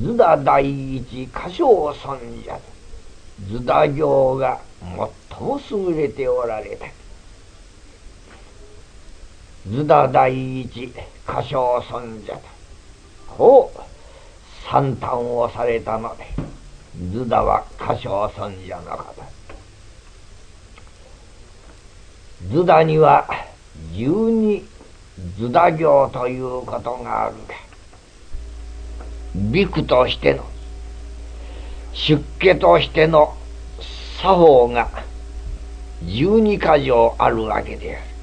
津田第一歌唱尊者、津田行が最も優れておられた。津田第一歌唱尊者とこう賛嘆をされたので、津田は歌唱尊者のこと。津田には12津田行ということがあるが、びくとしての出家としての作法が12箇条あるわけである。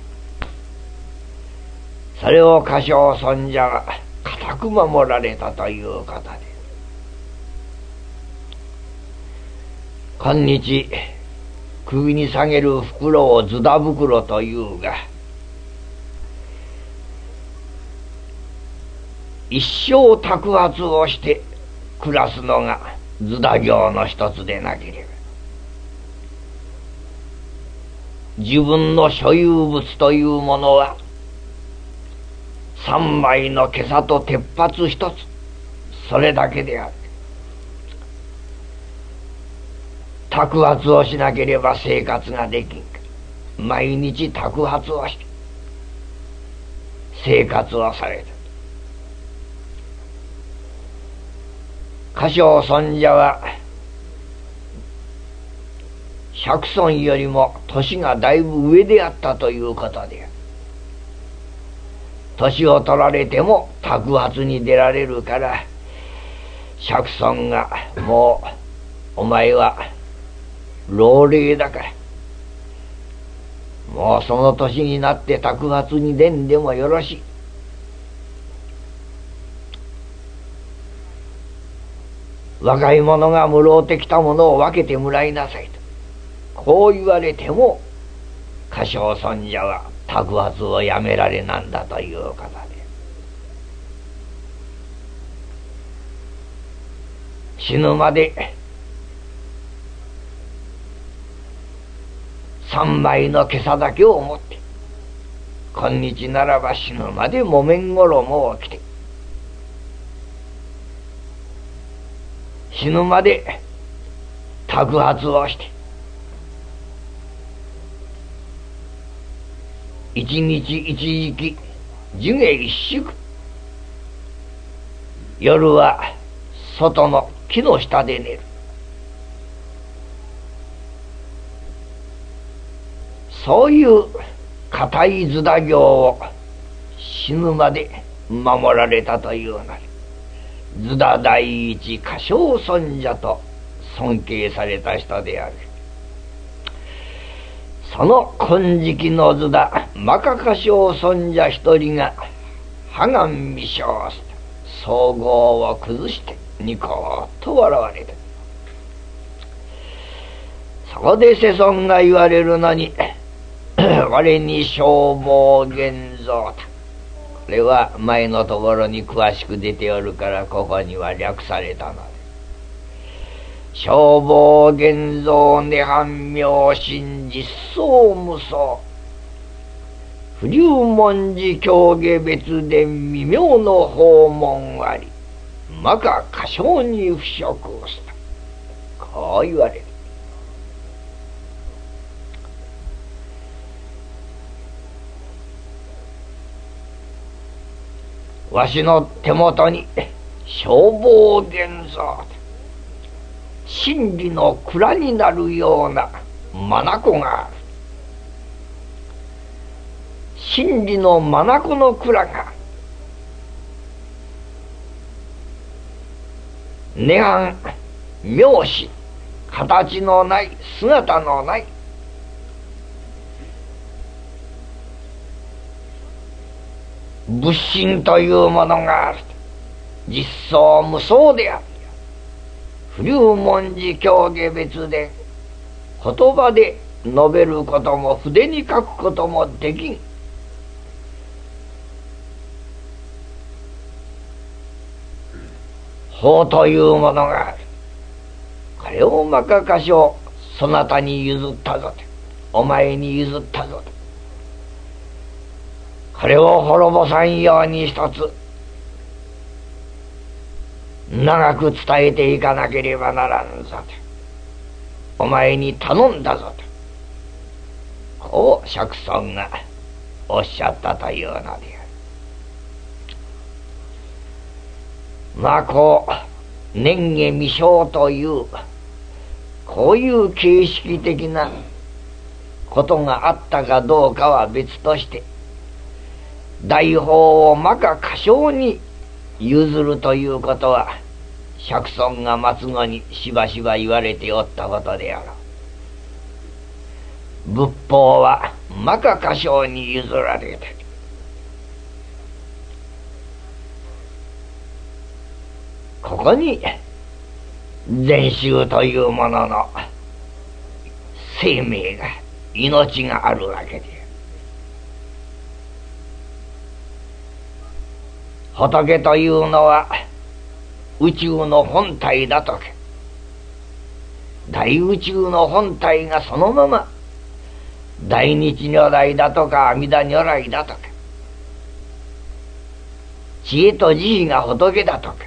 それを歌唱尊者が固く守られたということで、今日首に下げる袋を津田袋というが、一生托発をして暮らすのが津田行の一つでなければ、自分の所有物というものは3枚の袈裟と鉄髪一つ、それだけである。托発をしなければ生活ができんか。毎日托発をして生活をされた。歌唱尊者は釈尊よりも年がだいぶ上であったということである。年を取られても托発に出られるから、釈尊がもうお前は老齢だから、もうその年になって托発に出んでもよろしい。若い者がもろうてきたものを分けてもらいなさいと、こう言われても歌唱尊者は托発をやめられなんだということで、死ぬまで3枚の袈裟だけを持って、今日ならば死ぬまで木綿衣を着て、死ぬまで托発をして、一日一時寿下一宿、夜は外の木の下で寝る。そういう固い津田行を死ぬまで守られたというのに、津田第一歌唱尊者と尊敬された人である。その金色の津田摩訶歌唱尊者一人が破顔微笑して総合を崩してニコッと笑われた。そこで世尊が言われるのに我に消防現像と、これは前のところに詳しく出ておるからここには略されたので、消防現像涅槃妙心実相無相不流文字教下別伝微妙の訪問あり摩訶歌唱に不食をした、こう言われる。わしの手元に消防現像、真理の蔵になるような眼がある。真理の眼の蔵が涅槃妙心、形のない姿のない仏心というものがある。実相無相である。不流文字教下別で言葉で述べることも筆に書くこともできん。法というものがある。これを摩訶歌唱そなたに譲ったぞと、お前に譲ったぞと、これを滅ぼさんように一つ長く伝えていかなければならんぞと、お前に頼んだぞと、こう釈尊がおっしゃったというのである。まあこう年下未生というこういう形式的なことがあったかどうかは別として、大法を摩訶迦葉に譲るということは釈尊が末後にしばしば言われておったことであろう。仏法は摩訶迦葉に譲られた。ここに禅宗というものの生命が命があるわけで、仏というのは宇宙の本体だとか、大宇宙の本体がそのまま大日如来だとか阿弥陀如来だとか、知恵と慈悲が仏だとか、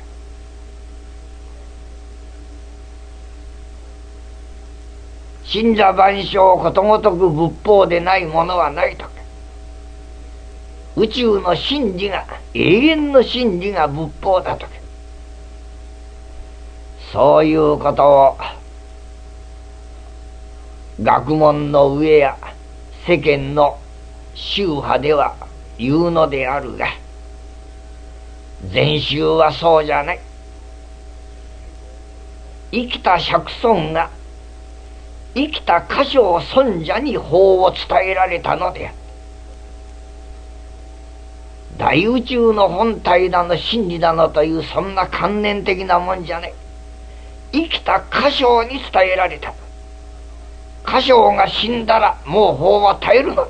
真座万象ことごとく仏法でないものはないとか、宇宙の真理が永遠の真理が仏法だとか、そういうことを学問の上や世間の宗派では言うのであるが、禅宗はそうじゃない。生きた釈尊が生きた迦葉尊者に法を伝えられたのである。大宇宙の本体だの真理だのというそんな観念的なもんじゃない。生きた迦葉に伝えられた。迦葉が死んだらもう法は絶えるのである。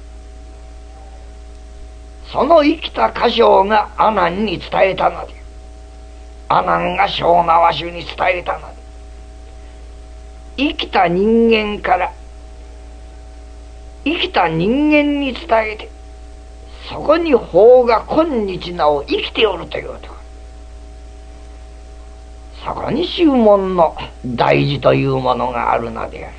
その生きた迦葉が阿難に伝えたのである。阿難が小縄種に伝えたのである。生きた人間から生きた人間に伝えて、そこに法が今日なお生きておるというところ、そこに宗門の大事というものがあるのである。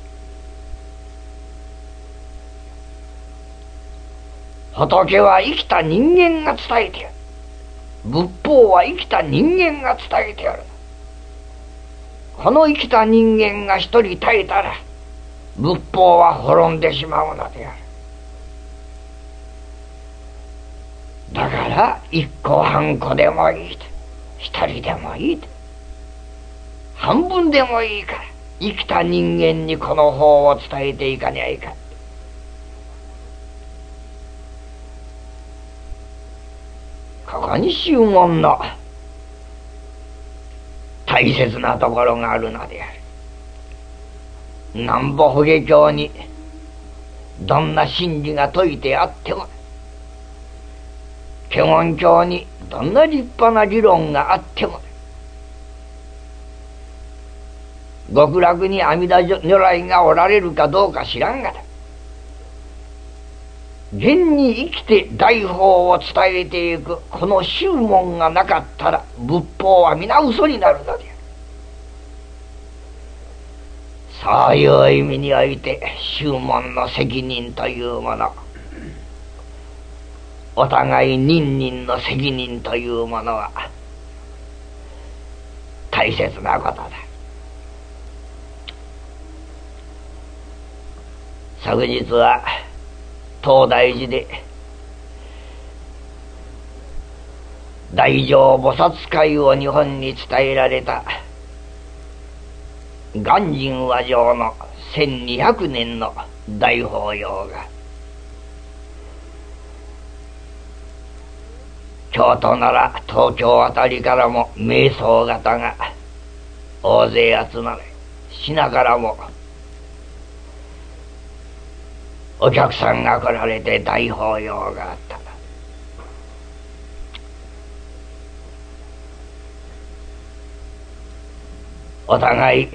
仏は生きた人間が伝えてやる。仏法は生きた人間が伝えてやる。この生きた人間が一人絶えたら仏法は滅んでしまうのである。だから一個半個でもいいと、一人でもいいと、半分でもいいから生きた人間にこの法を伝えていかにゃいかん。ここに宗門の大切なところがあるのである。南部法華経にどんな真理が説いてあっても、華厳経にどんな立派な理論があっても、極楽に阿弥陀如来がおられるかどうか知らんがだ、現に生きて大法を伝えていくこの宗門がなかったら仏法は皆嘘になるのである。そういう意味において宗門の責任というもの、お互い人人の責任というものは大切なことだ。昨日は東大寺で大乗菩薩会を日本に伝えられた鑑真和上の1200年の大法要が、京都なら東京あたりからも瞑想方が大勢集まれ、品からもお客さんが来られて大法要があった。お互い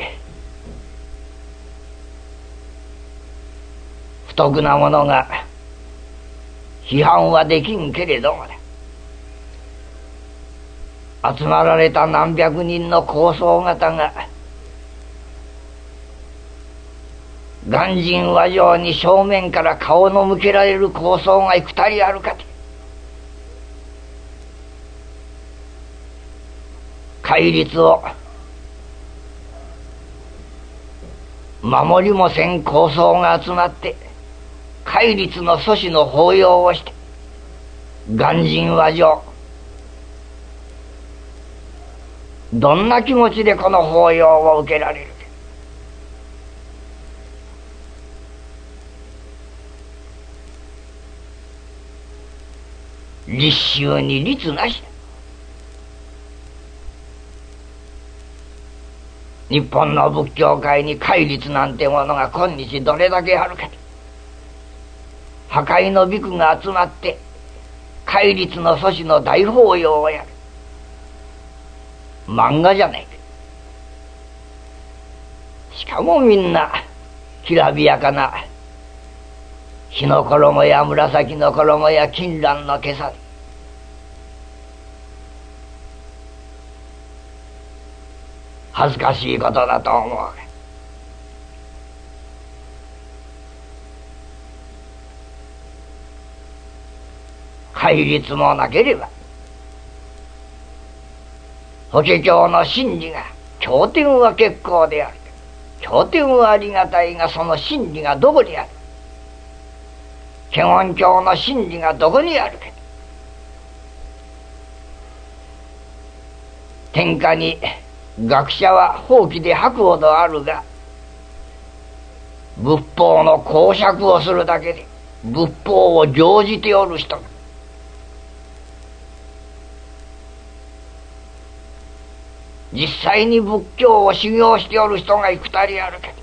不徳なものが批判はできんけれどもね、 集まられた何百人の高僧方が鑑真和上に正面から顔の向けられる高僧が幾たりあるかて、戒律を守りもせん高僧が集まって戒律の阻止の法要をして鑑真和上どんな気持ちでこの法要を受けられるか。立宗に律なしだ。日本の仏教界に戒律なんてものが今日どれだけあるか。破壊のビクが集まって戒律の阻止の大法要をやる。漫画じゃないか。しかもみんなきらびやかな火の衣や紫の衣や金蘭の袈裟、恥ずかしいことだと思うが、戒律もなければ法華経の真理が経典は結構である。経典はありがたいが、その真理がどこにある。華厳経の真理がどこにあるか。天下に学者は法規で吐くほどあるが、仏法の講釈をするだけで仏法を行じておる人が、実際に仏教を修行しておる人が幾たりあるけ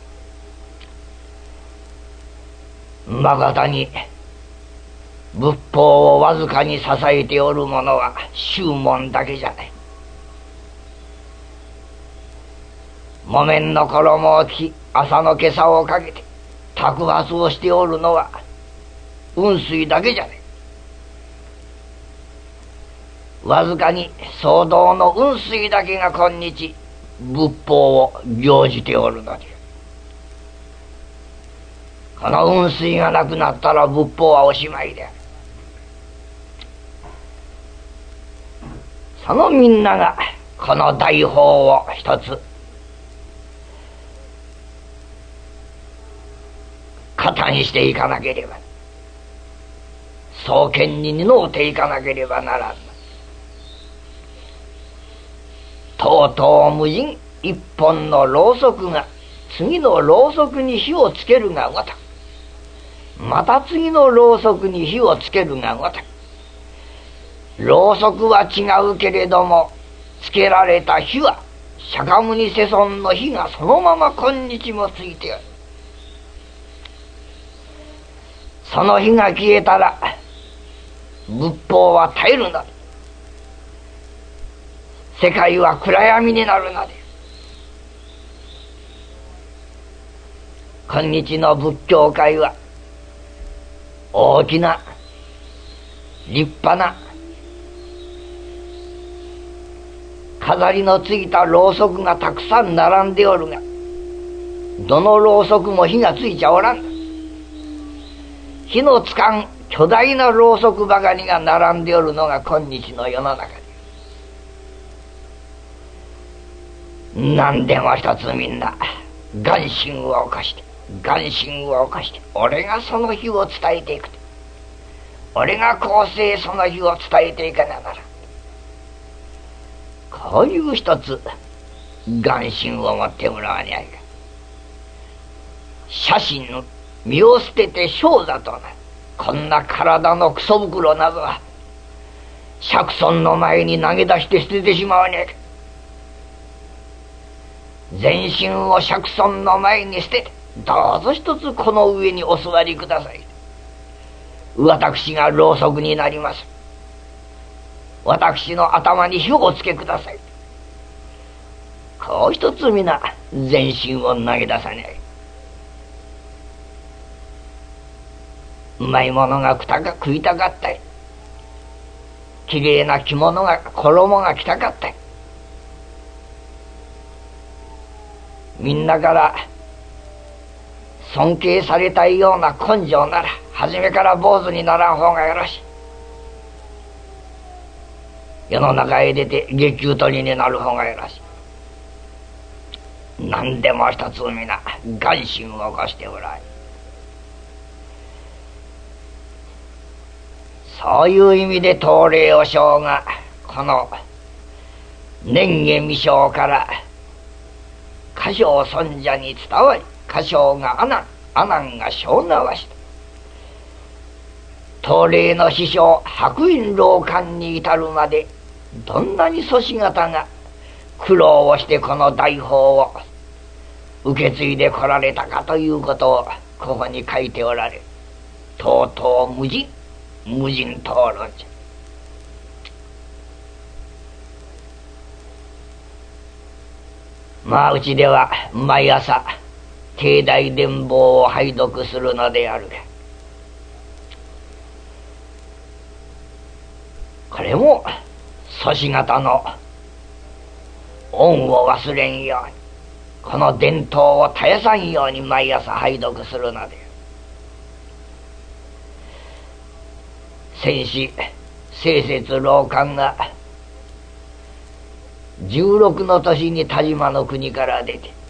ど、まことに仏法をわずかに支えておる者は宗門だけじゃない。木綿の衣を着、麻の袈裟をかけて托鉢をしておるのは雲水だけじゃない。わずかに僧道の雲水だけが今日仏法を行じておるので、この雲水がなくなったら仏法はおしまいである。そのみんながこの大法を一つ加担していかなければ、双剣に担うていかなければならん。とうとう無人一本のろうそくが次のろうそくに火をつけるがごとく、また次のろうそくに火をつけるがごとく、ろうそくは違うけれどもつけられた火は釈迦牟尼世尊の火がそのまま今日もついておる。その火が消えたら仏法は絶えるので、世界は暗闇になるので、今日の仏教界は大きな立派な飾りのついたろうそくがたくさん並んでおるが、どのろうそくも火がついちゃおらん。火のつかん巨大なろうそくばかりが並んでおるのが今日の世の中で、何でも一つみんな願心を起こして願心を起こして、俺がその日を伝えていくと、俺が後世その日を伝えていかながら、こういう一つ願心を持ってもらわにゃいか。写真の身を捨てて生座となる。こんな体のクソ袋などは釈尊の前に投げ出して捨ててしまわにゃいか。全身を釈尊の前に捨てて、どうぞ一つこの上にお座りください。私がろうそくになります。私の頭に火をつけください。こう一つ皆全身を投げ出さない。うまいものが食いたかったり、 きれいな衣が着たかった。みんなから尊敬されたいような根性なら初めから坊主にならん方がよろしい。世の中へ出て月給取りになる方がよろしい。何でも一つ皆願心を起こしておられ。そういう意味で東霊和尚がこの年下未生から歌唱尊者に伝わり、歌唱が阿南が小なわしと、東霊の師匠白隠老官に至るまでどんなに祖師方が苦労をしてこの大法を受け継いでこられたかということをここに書いておられる。とうとう無人討論じゃ。まあうちでは毎朝帝大伝法を拝読するのであるが、これも祖師方の恩を忘れんように、この伝統を絶やさんように毎朝拝読するのである。先史清節老官が16の年に田島の国から出て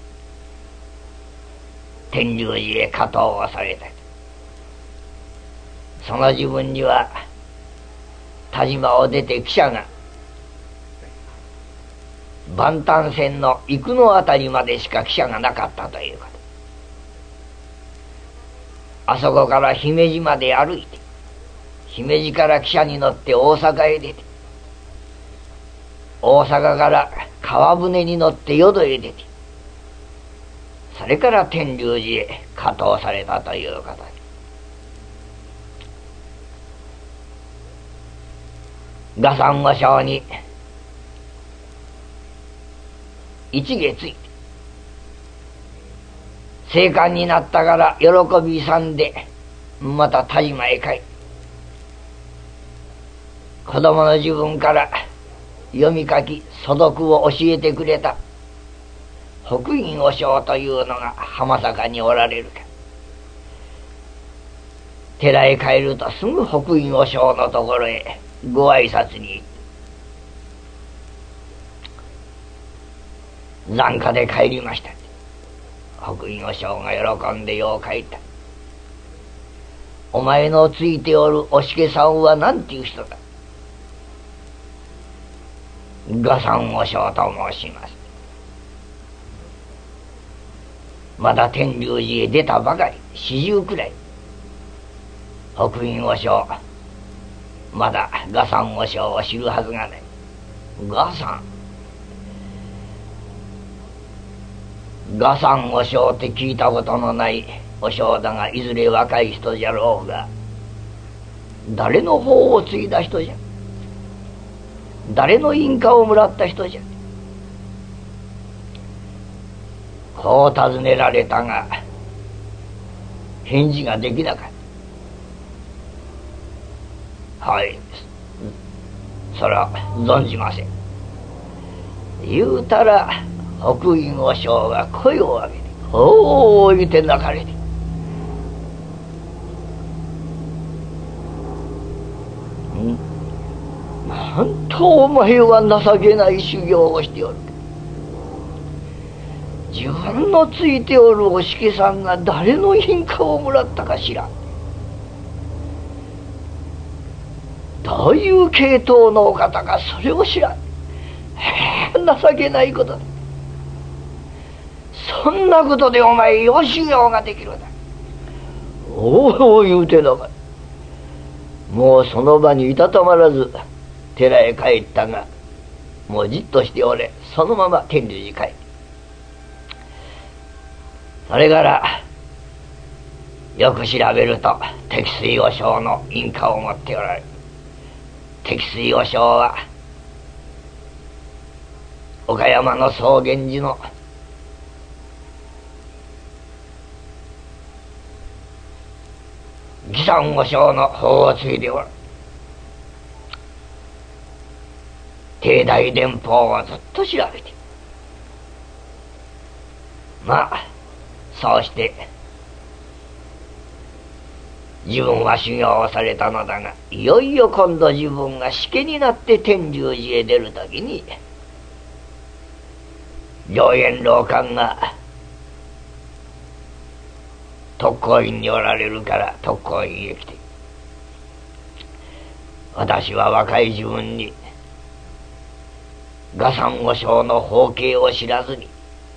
天龍寺へ加藤をされた。その自分には田島を出て汽車が万端線の生野あたりまでしか汽車がなかったということ。あそこから姫路まで歩いて、姫路から汽車に乗って大阪へ出て、大阪から川船に乗って淀へ出て、それから天龍寺へ加藤されたということで、画山和尚に一下ついて生還になったから喜び勇んでまた田島へ帰り、子供の自分から読み書き素読を教えてくれた北院和尚というのが浜坂におられるか。寺へ帰るとすぐ北院和尚のところへご挨拶に行って、残暇で帰りました。北院和尚が喜んでよう帰った。お前のついておるおしけさんは何ていう人だ。画山和尚と申します。まだ天龍寺へ出たばかり40くらい。北院和尚まだ画山和尚を知るはずがない。画山和尚って聞いたことのない和尚だが、いずれ若い人じゃろうが、誰の法を継いだ人じゃ、誰の印鑑をもらった人じゃ。こう尋ねられたが返事ができなかった。はい、それは存じません。言うたら北院和尚が声を上げて「おお」言うて泣かれて、なんとお前は情けない修行をしておる。自分のついておるおしけさんが誰の印鑑をもらったか知らん。どういう系統のお方かそれを知らん。情けないことだ。そんなことでお前よ修行ができるんだ。おお言うてなかった。もうその場にいたたまらず寺へ帰ったが、もうじっとしておれ。そのまま天龍寺帰った。それからよく調べると適水和尚の印鑑を持っておられる。適水和尚は岡山の草原寺の義山和尚の法を継いでおる。 帝大伝法をずっと調べて、まあそうして自分は修行をされたのだが、いよいよ今度自分が死刑になって天龍寺へ出るときに、良縁老官が特攻院におられるから特攻院へ来て、私は若い自分に賀山和尚の法形を知らずに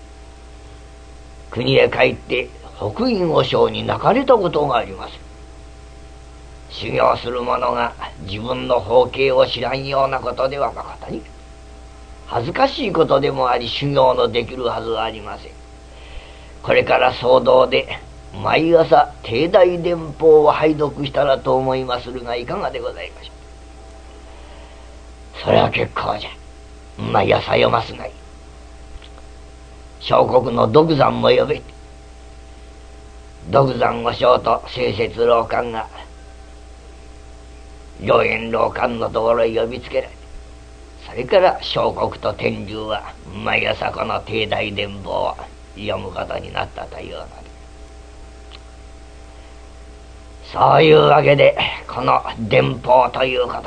国へ帰って北院和尚に泣かれたことがあります。修行する者が自分の法形を知らんようなことでは誠に恥ずかしいことでもあり、修行のできるはずはありません。これから僧堂で毎朝帝大伝法を拝読したらと思いまするが、いかがでございましょう。それは結構じゃ。毎朝読ますがいい。小国の独山も呼べ。独山和尚と清雪老官が良縁老官のところへ呼びつけられ、それから小国と天龍は毎朝この帝大伝法を読むことになったというので、そういうわけでこの伝法ということは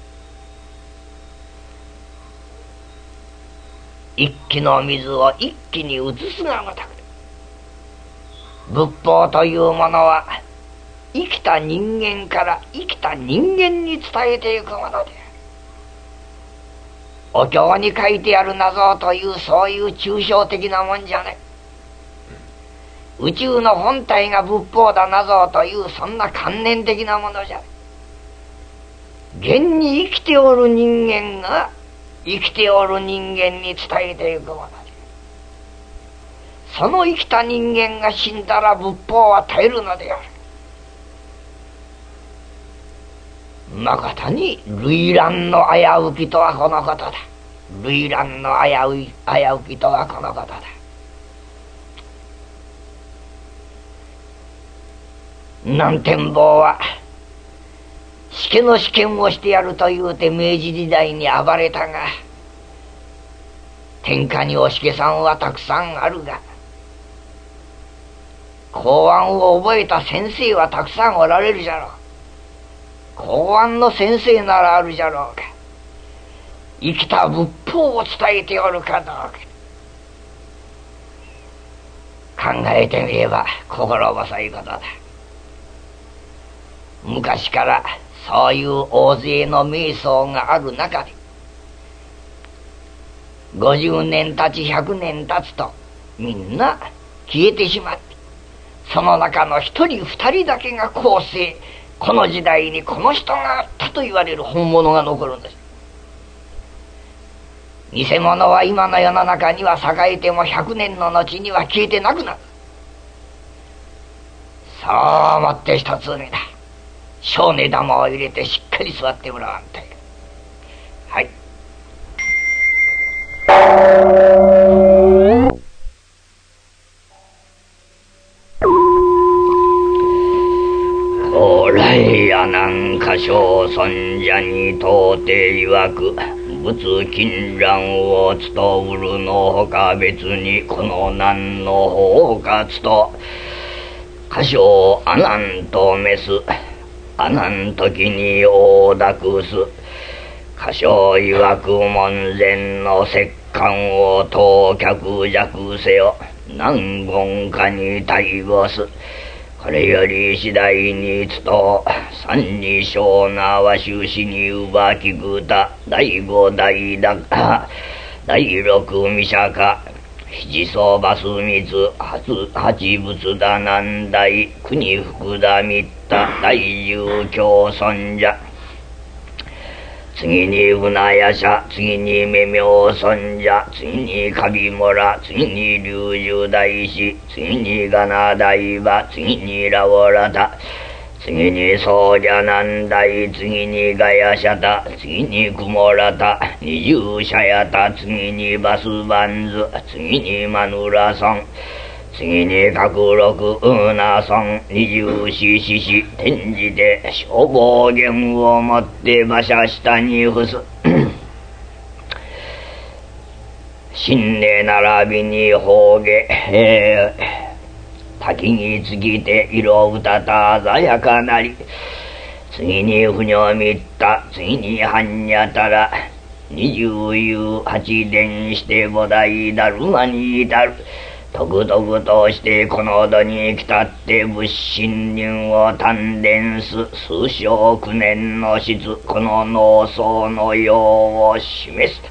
一気の水を一気に移すがごとく、仏法というものは生きた人間から生きた人間に伝えていくものである。お経に書いてある謎というそういう抽象的なもんじゃない。宇宙の本体が仏法だ謎というそんな観念的なものじゃない。現に生きておる人間が生きておる人間に伝えていくもので、その生きた人間が死んだら仏法は絶えるのである。誠に類乱の危うきとはこのことだ。類乱の危うきとはこのことだ。南天坊は死刑の試験をしてやるというて明治時代に暴れたが、天下におしけさんはたくさんあるが、公安を覚えた先生はたくさんおられるじゃろう。公安の先生ならあるじゃろうか。生きた仏法を伝えておるかどうか。考えてみれば心細いことだ。昔からそういう大勢の瞑想がある中で、50年経ち100年経つとみんな消えてしまって、その中の一人二人だけが後世、この時代にこの人があったと言われる本物が残るんです。偽物は今の世の中には栄えても100年の後には消えてなくなる。そう思って一つ目だ。小根玉を入れてしっかり座ってもらわんと。はい。高麗阿南歌唱尊者に到底曰く、仏金蘭を伝うるのほか別にこの難の包括と、歌唱阿南と召す阿南時に大濁す、歌唱曰く門前の石棺を当客弱せよ、難言下に対語す。これより次第につと三二小な和州市に奪きぐた第五代だ第六未釈迦七相バス密八仏だ南大国福田三田第十教尊者、次に船屋社、次に目明尊者、次にカビ村、次に龍樹大師、次にガナ大馬、次にラオラタ、次に僧者南大、次にガヤシャタ、次にクモラタ、二十社ヤタ、次にバスバンズ、次にマヌラ村、次に角六ウナ村、二十四獅子、転じて消防弦をもって馬車下に伏す。 新年並びに方下、滝に尽きて色うたた鮮やかなり、次に不女見た、次に般若たら、28伝して菩提だるまに至る。とくとくとしてこの度に来たって仏心輪を丹田す数小9年の質、この農僧の用を示す。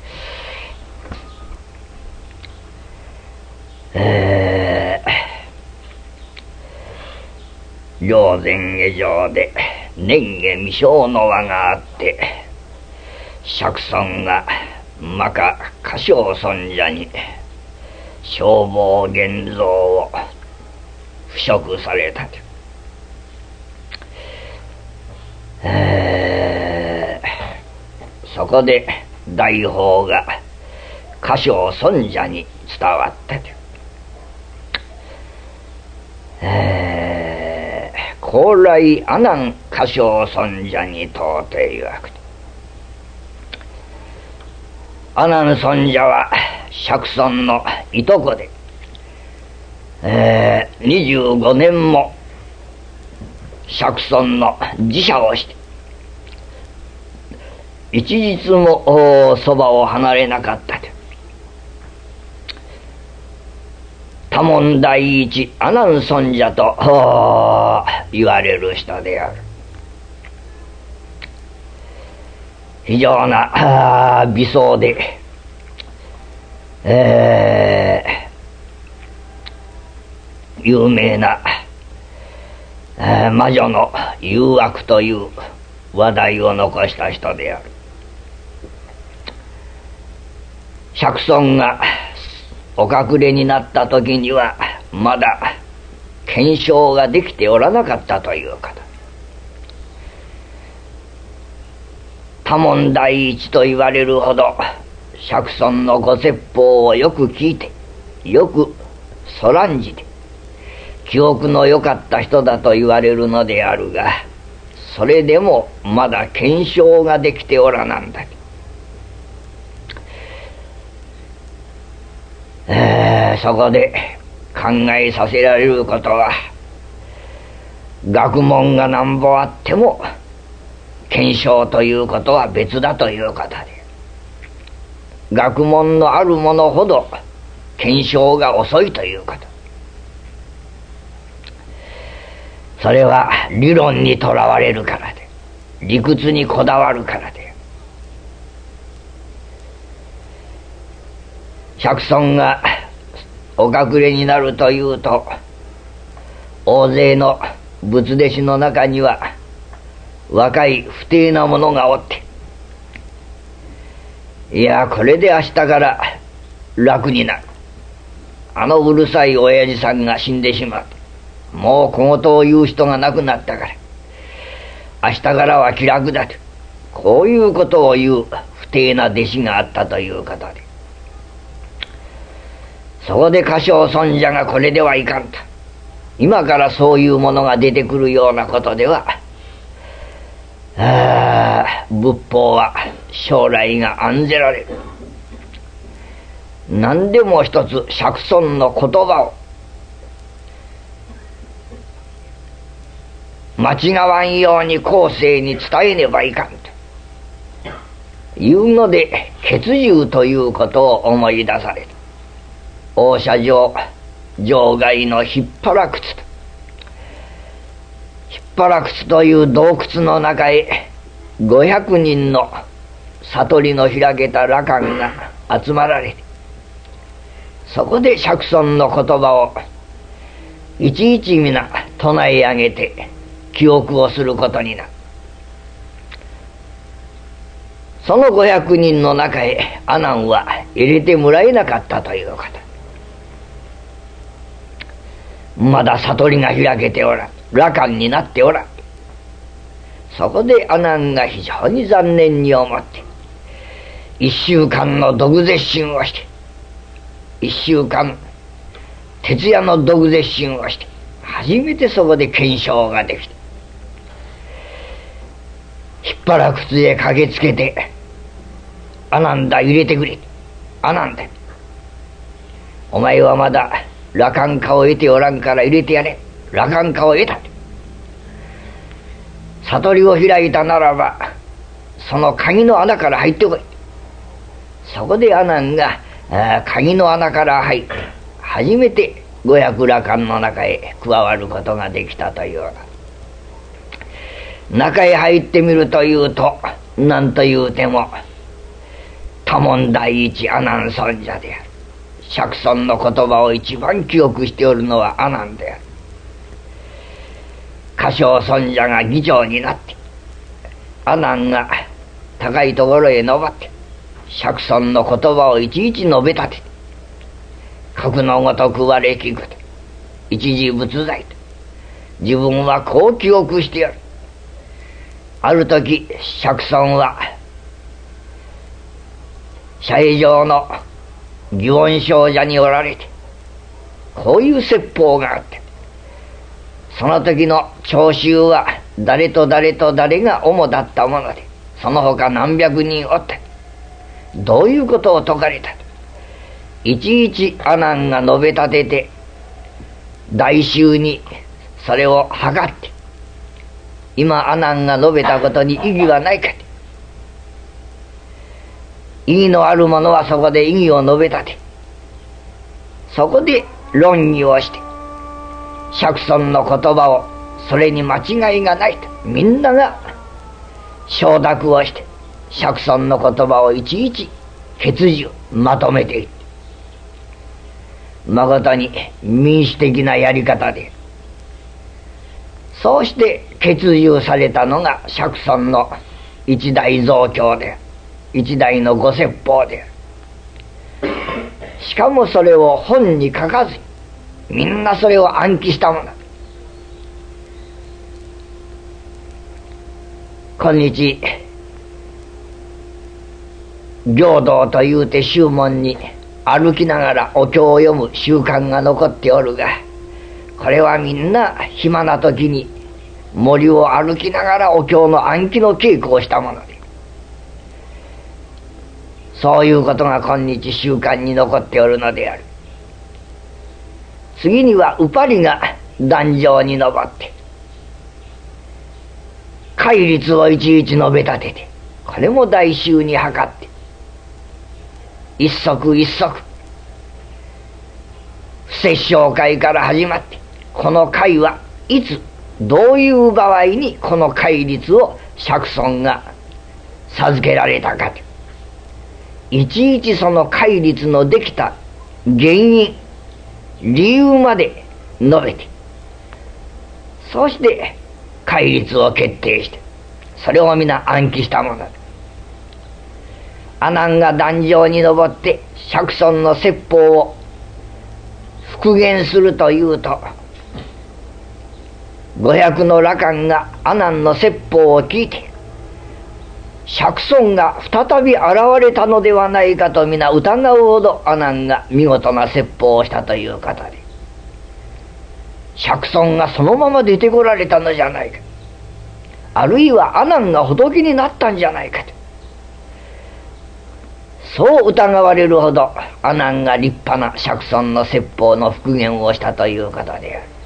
霊前下上で年下未生の輪があって、釈尊が摩訶迦葉尊者に消防現像を腐食されたと。そこで大法が迦葉尊者に伝わったと。高麗阿南迦葉尊者に到底曰く。阿南尊者は釈尊のいとこで、25年も釈尊の侍者をして、一日もそばを離れなかったと。多聞第一阿南尊者と言われる人である。非常な美相で、有名な魔女の誘惑という話題を残した人である。釈尊がお隠れになった時にはまだ検証ができておらなかったということ。多聞第一と言われるほど釈尊のご説法をよく聞いて、よくそらんじて記憶の良かった人だと言われるのであるが、それでもまだ検証ができておらなんだ。そこで考えさせられることは、学問がなんぼあっても検証ということは別だということで、学問のあるものほど検証が遅いということ。それは理論にとらわれるからで、理屈にこだわるからで。釈尊がお隠れになるというと、大勢の仏弟子の中には若い不定な者がおって、いやこれで明日から楽になる、あのうるさい親父さんが死んでしまう、もう小言を言う人がなくなったから明日からは気楽だと、こういうことを言う不定な弟子があったということで、そこで迦葉尊者がこれではいかんと、今からそういうものが出てくるようなことでは、仏法は将来が案ぜられる。何でも一つ釈尊の言葉を間違わんように後世に伝えねばいかんというので、血重ということを思い出される。放射状場外の引っ張ら窟と、引っ張ら窟という洞窟の中へ500人の悟りの開けた羅漢が集まられて、そこで釈尊の言葉をいちいち皆唱え上げて記憶をすることになる。その500人の中へ阿南は入れてもらえなかったということ。まだ悟りが開けておらん、羅漢になっておらん。そこで阿南が非常に残念に思って、1週間の毒絶心をして、1週間徹夜の毒絶心をして、初めてそこで検証ができた。引っ張ら靴へ駆けつけて、阿南だ入れてくれ、阿南だお前はまだ羅漢化を得ておらんから入れてやれ。羅漢化を得た。悟りを開いたならばその鍵の穴から入ってこい。そこで阿南が鍵の穴から入って初めて五百羅漢の中へ加わることができたというような。中へ入ってみるというと何というても多聞第一阿南尊者である。釈尊の言葉を一番記憶しておるのは阿南である。歌唱尊者が議長になって阿南が高いところへ登って釈尊の言葉をいちいち述べ立てて格のごとくは歴具で一時仏在と自分はこう記憶してやる。ある時釈尊は社会上の祇園精舎におられてこういう説法があって、その時の聴衆は誰と誰と誰が主だったものでその他何百人おった。どういうことを説かれたといちいち阿南が述べ立てて大衆にそれを測って今阿南が述べたことに意義はないかと。意義のあるものはそこで意義を述べ立てそこで論議をして釈尊の言葉をそれに間違いがないとみんなが承諾をして釈尊の言葉をいちいち決議をまとめていってまことに民主的なやり方でそうして決議されたのが釈尊の一大蔵経で一大のご説法である。しかもそれを本に書かずにみんなそれを暗記したもの。今日行道というて宗門に歩きながらお経を読む習慣が残っておるが、これはみんな暇な時に森を歩きながらお経の暗記の稽古をしたもので、そういうことが今日習慣に残っておるのである。次にはウパリが壇上に登って戒律をいちいち述べ立てて、これも大衆に測って一足一足不摂生会から始まってこの会はいつどういう場合にこの戒律を釈尊が授けられたかといちいちその戒律のできた原因理由まで述べて、そして戒律を決定してそれを皆暗記したものだ。阿南が壇上に登って釈尊の説法を復元するというと、500の羅漢が阿南の説法を聞いて釈尊が再び現れたのではないかと皆疑うほど阿南が見事な説法をしたという方で、釈尊がそのまま出てこられたのじゃないか、あるいは阿南が仏になったんじゃないかと、そう疑われるほど阿南が立派な釈尊の説法の復元をしたという方である。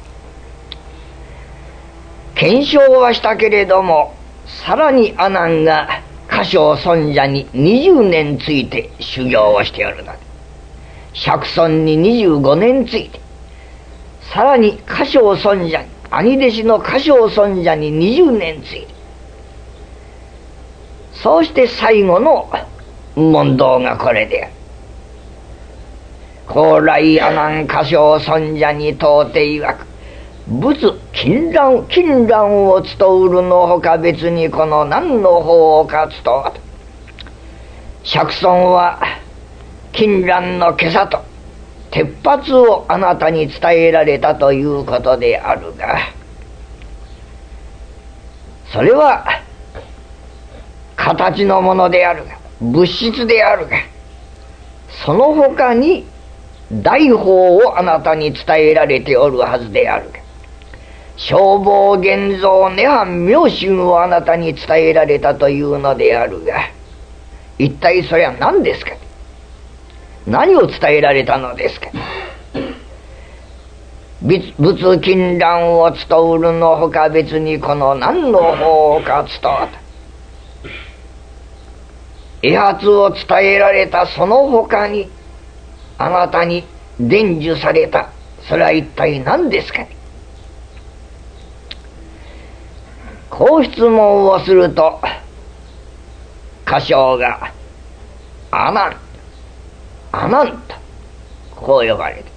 検証はしたけれども、さらに阿南が歌唱尊者に20年ついて修行をしておるので、釈尊に25年ついて、さらに歌唱尊者に兄弟子の歌唱尊者に20年ついて、そうして最後の問答がこれである。高麗阿南歌唱尊者に問うて曰く、仏金蘭をつとうるのほか別にこの何の法をかつとうと。釈尊は金蘭の袈裟と鉄髪をあなたに伝えられたということであるが、それは形のものであるが、物質であるが、その他に大法をあなたに伝えられておるはずであるが、消防現像涅槃妙心をあなたに伝えられたというのであるが、一体それは何ですか。 何を伝えられたのですか。仏金蘭を伝うるのほか別にこの何の方か伝わった。遺発を伝えられたその他にあなたに伝授された、それは一体何ですかね。こう質問をすると歌唱が阿南阿南とこう呼ばれて、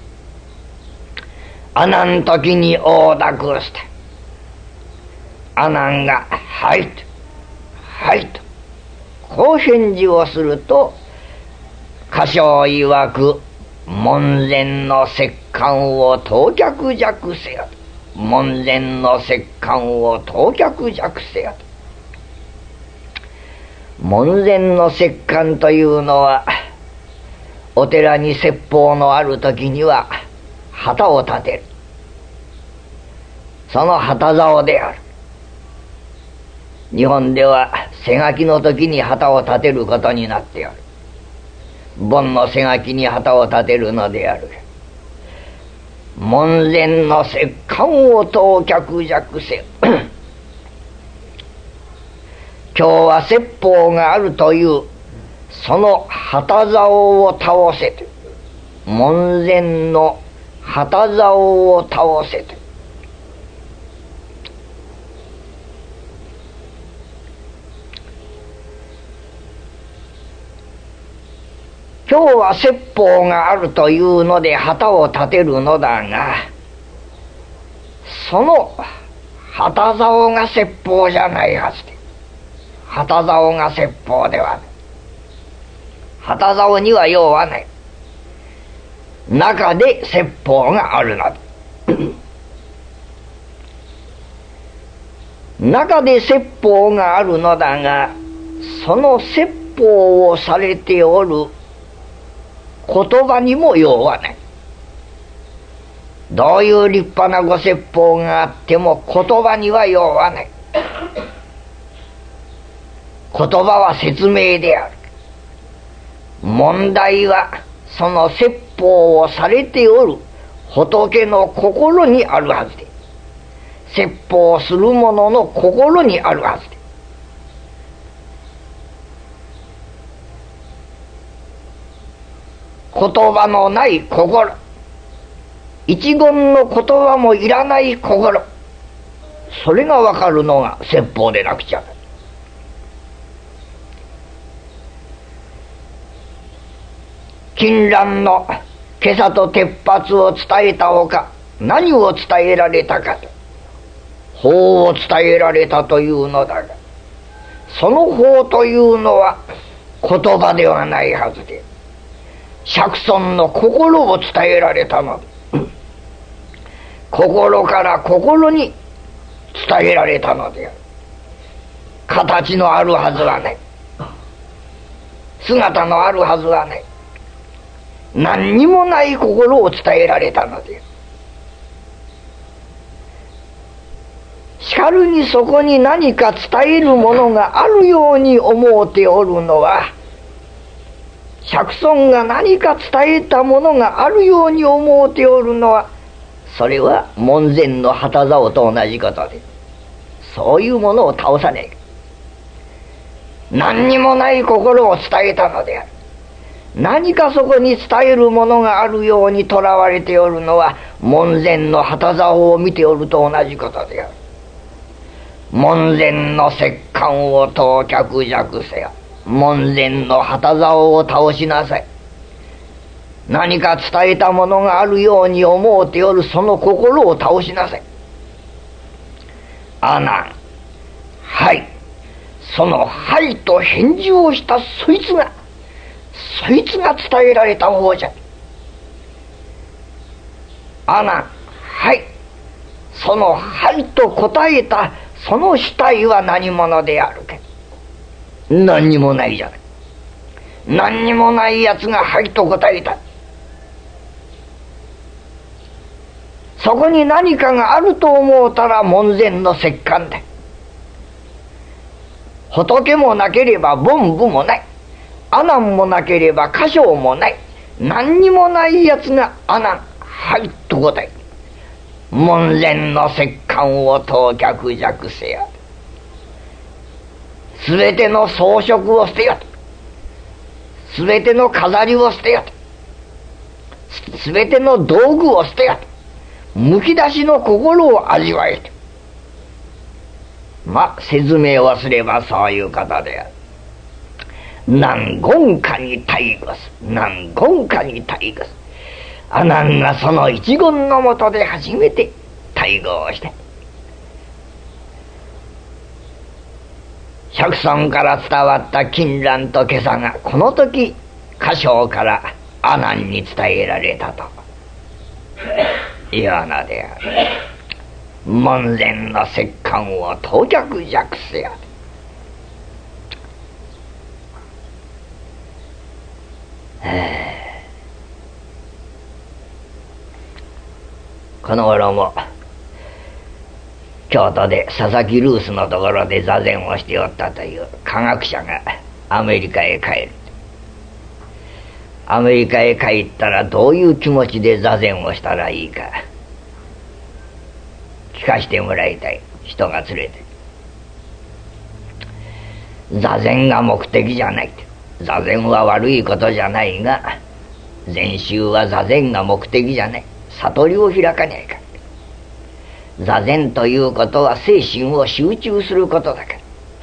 阿南時に応諾をして阿南がはいとはいとこう返事をすると、歌唱曰く門前の摂関を当客弱せよ、門前の摂関を当客弱せよ。門前の摂関というのは、お寺に説法のある時には旗を立てる、その旗竿である。日本では背書きの時に旗を立てることになっておる。盆の背書きに旗を立てるのである。門前の摂関を当客弱せよ今日は説法があるというその旗竿を倒せて、門前の旗竿を倒せて、今日は説法があるというので旗を立てるのだが、その旗竿が説法じゃないはずで、旗竿が説法ではない。旗竿には用はない。中で説法があるのだ中で説法があるのだが、その説法をされておる言葉にも用はない。どういう立派なご説法があっても言葉には用はない。言葉は説明である。問題はその説法をされておる仏の心にあるはずで、説法する者の心にあるはずで、言葉のない心、一言の言葉もいらない心、それが分かるのが説法でなくちゃ。金蘭の今朝と鉄髪を伝えたほか何を伝えられたかと、法を伝えられたというのだが、その法というのは言葉ではないはずで、釈尊の心を伝えられたので、心から心に伝えられたのである。形のあるはずはない、姿のあるはずはない、何にもない心を伝えられたので、しかるにそこに何か伝えるものがあるように思うておるのは、釈尊が何か伝えたものがあるように思うておるのは、それは門前の旗竿と同じことで、そういうものを倒さねえ。何にもない心を伝えたのである。何かそこに伝えるものがあるようにとらわれておるのは、門前の旗竿を見ておると同じことである。門前の摂関を当客弱せよ、門前の旗竿を倒しなさい。何か伝えたものがあるように思うておるその心を倒しなさい。阿南、はい、そのはいと返事をしたそいつが伝えられた方じゃ。阿南、はい、そのはいと答えたその主体は何者であるか。何にもないじゃない。何にもないやつがはいと答えた。そこに何かがあると思うたら門前の摂関だ。仏もなければ凡夫もない。 阿南もなければ歌唱もない。何にもないやつが阿南。はいと答え。門前の石棺を当客弱せや。すべての装飾を捨てよと。すべての飾りを捨てよと。すべての道具を捨てよと。むき出しの心を味わえと。まあ説明をすればそういうことである。何言かに体悟す。何言かに体悟す。阿南がその一言のもとで初めて体悟をした。釈尊から伝わった金蘭と袈裟がこの時歌唱から阿南に伝えられたというのである。門前の石棺を当客弱せや。この頃も京都で佐々木ルースのところで座禅をしておったという科学者がアメリカへ帰る。アメリカへ帰ったらどういう気持ちで座禅をしたらいいか聞かしてもらいたい。人が連れて座禅が目的じゃない。座禅は悪いことじゃないが禅宗は座禅が目的じゃない。悟りを開かにゃいかん。座禅ということは精神を集中することだから。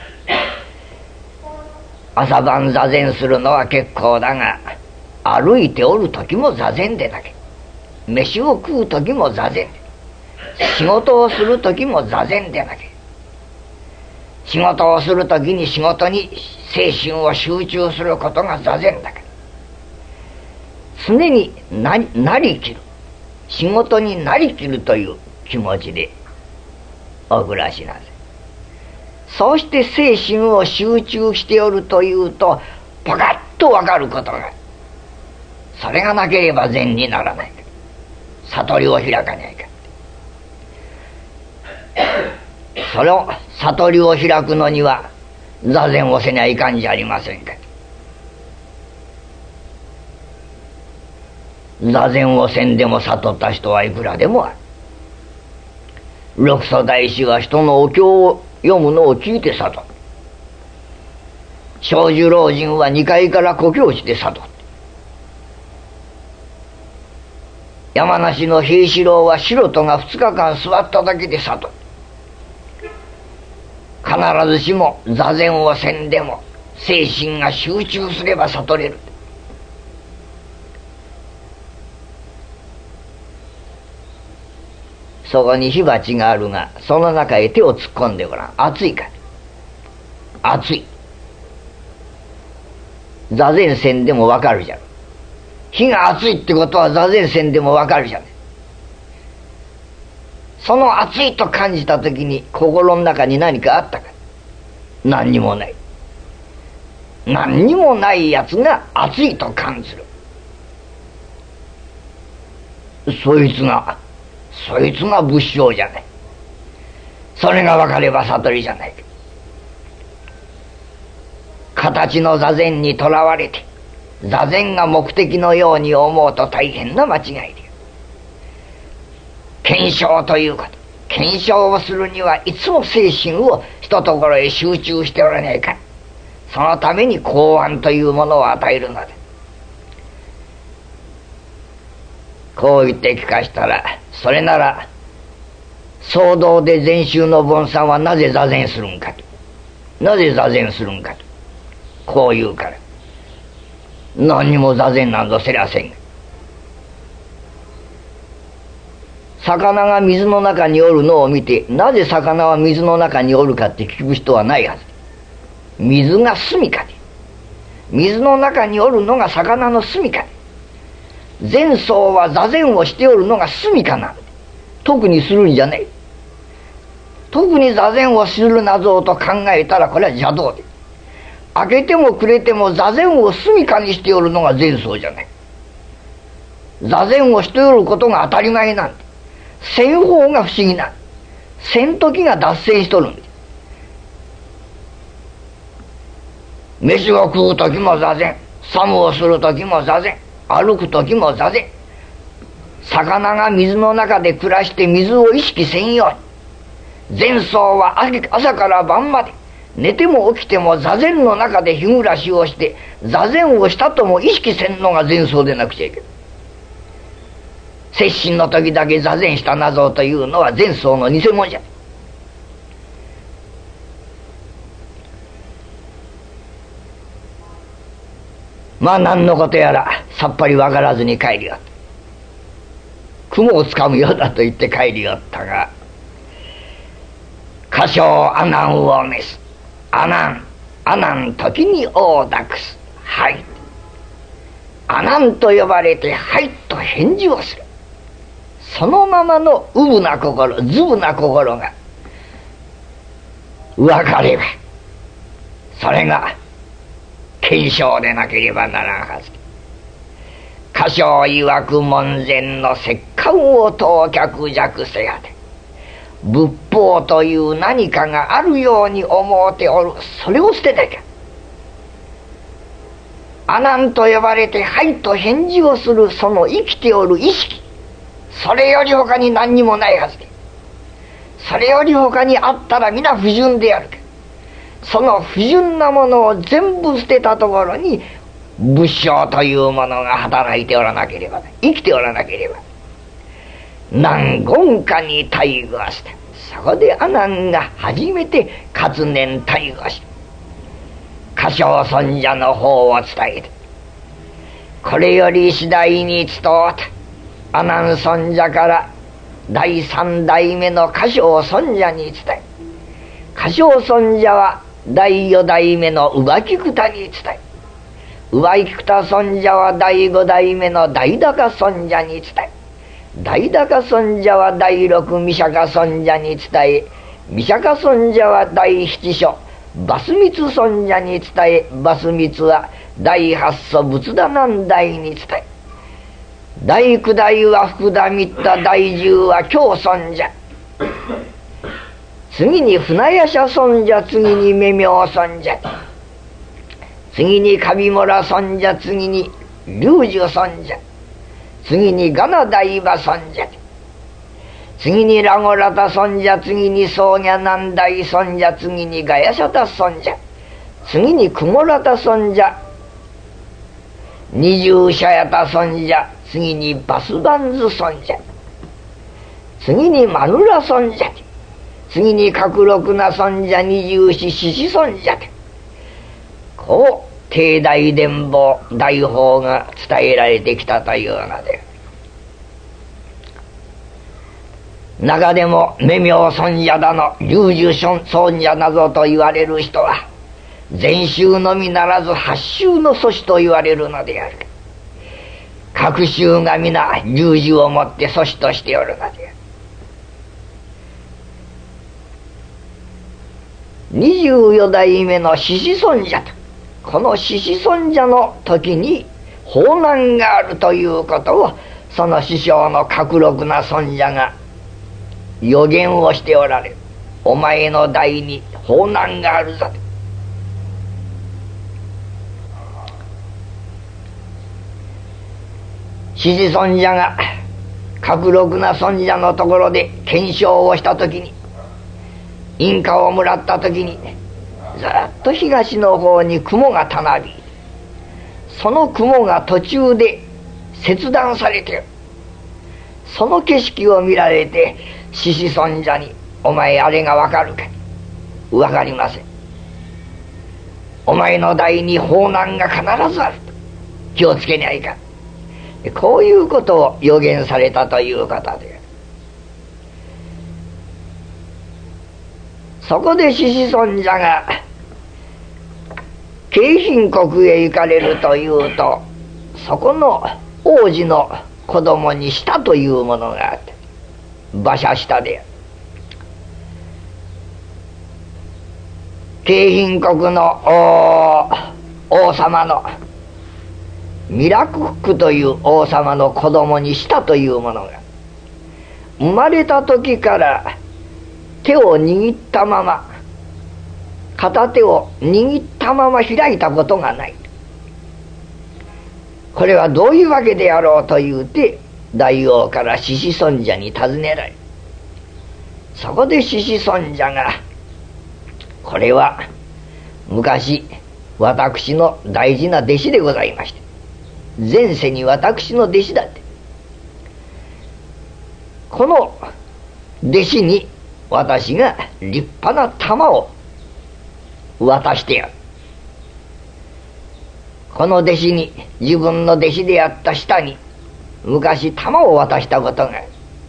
朝晩座禅するのは結構だが歩いておる時も座禅でなきゃ。飯を食う時も座禅で、仕事をする時も座禅でなきゃ。仕事をする時に仕事に精神を集中することが座禅だから。常になりきる。仕事になりきるという気持ちでお暮らしなさい。そうして精神を集中しておるというとパカッと分かることが、それがなければ禅にならない。悟りを開かないか。それを悟りを開くのには座禅をせにゃいかんじゃありませんか。座禅をせんでも悟った人はいくらでもある。六祖大師は人のお経を読むのを聞いて悟る。長寿老人は2階から呼吸して悟る。山梨の平四郎は素人が2日間座っただけで悟る。必ずしも座禅をせんでも精神が集中すれば悟れる。そこに火鉢があるがその中へ手を突っ込んでごらん。熱いか。熱い。座禅せんでもわかるじゃん。火が熱いってことは座禅せんでもわかるじゃん。その熱いと感じた時に心の中に何かあったか。何にもない。何にもないやつが熱いと感じる。そいつが仏性じゃない。それが分かれば悟りじゃない。形の座禅にとらわれて座禅が目的のように思うと大変な間違いで、検証ということ。検証をするにはいつも精神を一ところへ集中しておらないか。そのために公安というものを与えるので、こう言って聞かしたら、それなら騒動で禅宗の盆さんはなぜ座禅するんかと。なぜ座禅するんかとこう言うから。何にも座禅なんぞせりゃせんが。魚が水の中におるのを見て、なぜ魚は水の中におるかって聞く人はないはず。水が住みかで、水の中におるのが魚の住みかで、禅僧は座禅をしておるのが住みかなんで、特にするんじゃない。特に座禅をするなぞと考えたらこれは邪道で、明けても暮れても座禅を住みかにしておるのが禅僧じゃない。座禅をしておることが当たり前なんで、せん方が不思議なんで、せん時が脱線しとるんで。 飯を食う時も座禅、作務をする時も座禅、歩く時も座禅。魚が水の中で暮らして水を意識せんように、禅僧は朝から晩まで寝ても起きても座禅の中で日暮らしをして、座禅をしたとも意識せんのが禅僧でなくちゃいけない。摂心の時だけ座禅したなぞというのは禅僧の偽物じゃ。まあ何のことやらさっぱり分からずに帰りよった。雲をつかむようだと言って帰りよったが、歌唱阿南を召す。阿南時に大託す。はい。阿南と呼ばれてはいと返事をする。そのままのうぶな心、ずぶな心が分かれば、それが検証でなければならんはず。歌唱曰く門前の石棺を当客弱せやで、仏法という何かがあるように思うておる。それを捨てなきゃ。阿南と呼ばれてはいと返事をするその生きておる意識、それより他に何にもないはずで、それより他にあったら皆不純であるけど、その不純なものを全部捨てたところに仏性というものが働いておらなければない、生きておらなければ何言かに対語した。そこで阿南が初めて活念対語した歌唱尊者の方を伝えて、これより次第に伝わった阿南尊者から第三代目の歌唱尊者に伝え、歌唱尊者は第四代目の宇垣九太に伝え、宇垣九太尊者は第五代目の大高尊者に伝え、大高尊者は第六弥釈尊者に伝え、弥釈尊者は第七所バスミツ尊者に伝え、バスミツは第八祖仏陀南大に伝え、第九代は福田三田、第十は京尊者、次に船屋社尊者、次に目明尊者、次に上村尊者、次に龍樹尊者、次にガナ大馬尊者、次にラゴラタ尊者、次に宗家南大尊者、次にガヤシャタ尊者、次にクモラタ尊者、二十社ヤタ尊者、次にバスバンズ尊者、次にマヌラ尊者、次に角六な尊者、二十四獅子尊者、こう帝大伝法大法が伝えられてきたというので、中でも目明尊者だの龍樹尊者などと言われる人は禅宗のみならず八宗の祖師と言われるのである。各宗が皆龍樹をもって祖師としておるのである。24代目の獅子尊者と、この獅子尊者の時に法難があるということを、その師匠の角六な尊者が予言をしておられる。お前の代に法難があるぞと。獅子尊者が角六な尊者のところで検証をした時に、印花をもらった時に、ずっと東の方に雲がたなび、その雲が途中で切断されている。その景色を見られて獅子尊者に、お前あれがわかるか。わかりません。お前の代に法難が必ずあると、気をつけにゃいかん。こういうことを予言されたという方で、そこで獅子尊者が京浜国へ行かれるというと、そこの王子の子供に舌というものがあって、馬車舌である。京浜国の王様のミラククという王様の子供に舌というものが、生まれた時から手を握ったまま片手を握ったまま開いたことがない。これはどういうわけであろうと言うて大王から獅子尊者に尋ねられ、そこで獅子尊者が、これは昔私の大事な弟子でございまして、前世に私の弟子だって、この弟子に私が立派な玉を渡してやる。この弟子に、自分の弟子であった下に昔玉を渡したことがある。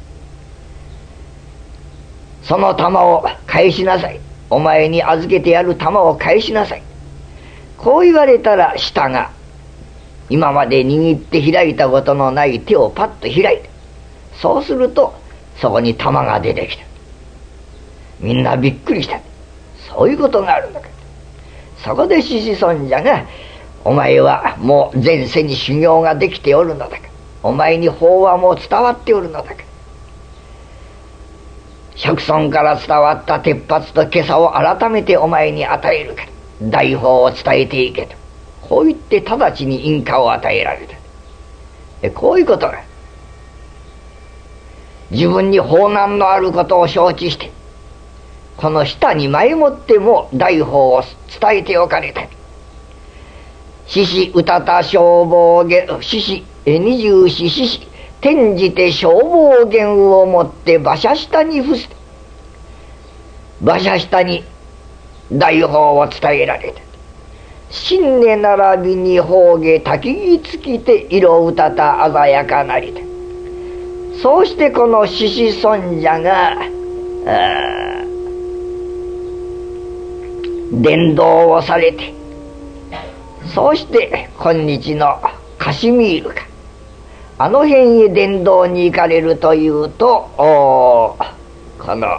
その玉を返しなさい。お前に預けてやる玉を返しなさい。こう言われたら、下が今まで握って開いたことのない手をパッと開いて、そうするとそこに玉が出てきた。みんなびっくりした。そういうことがあるんだから。そこで獅子尊者が、お前はもう前世に修行ができておるのだから、お前に法はもう伝わっておるのだから、釈尊から伝わった鉄髪と袈裟を改めてお前に与えるから、大法を伝えていけと、こう言って直ちに印鑑を与えられた。こういうことが、自分に法難のあることを承知して、この下に前もっても大法を伝えておかれた。獅子うたた消防源、獅子二十四獅子転じて消防源をもって馬車下に伏せ、馬車下に大法を伝えられた。新根並びに法下焚き木尽きて色うたた鮮やかなりた。そうしてこの獅子尊者が伝道をされて、そうして今日のカシミールか、あの辺へ伝道に行かれるというと、この